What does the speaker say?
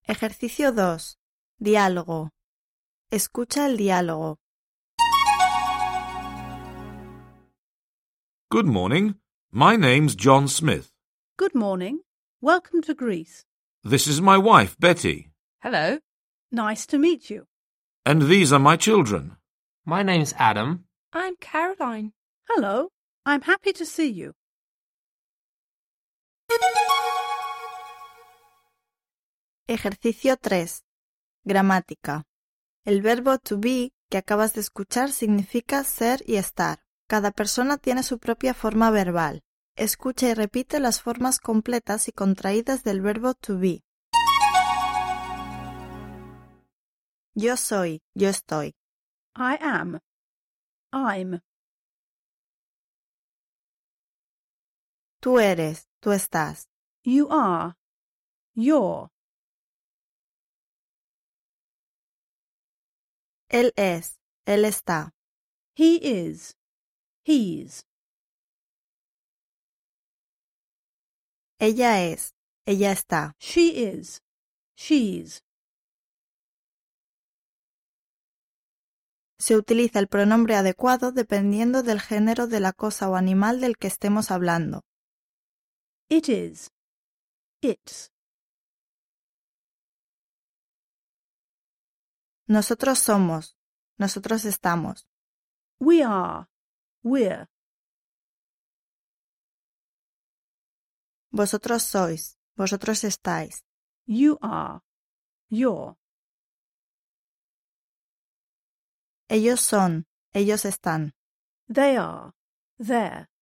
Ejercicio 2. Diálogo. Escucha el diálogo. Good morning. My name's John Smith. Good morning. Welcome to Greece. This is my wife, Betty. Hello. Nice to meet you. And these are my children. My name's Adam. I'm Caroline. Hello. I'm happy to see you. Ejercicio 3. Gramática. El verbo to be que acabas de escuchar significa ser y estar. Cada persona tiene su propia forma verbal. Escucha y repite las formas completas y contraídas del verbo to be. Yo soy, yo estoy. I am. I'm. Tú eres, tú estás. You are. You're. Él es, él está. He is. He's. Ella es, ella está. She is. She's. Se utiliza el pronombre adecuado dependiendo del género de la cosa o animal del que estemos hablando. It is. It's. Nosotros somos, nosotros estamos. We are. We're. Vosotros sois, vosotros estáis. You are. You're. Ellos son, ellos están. They are. They're.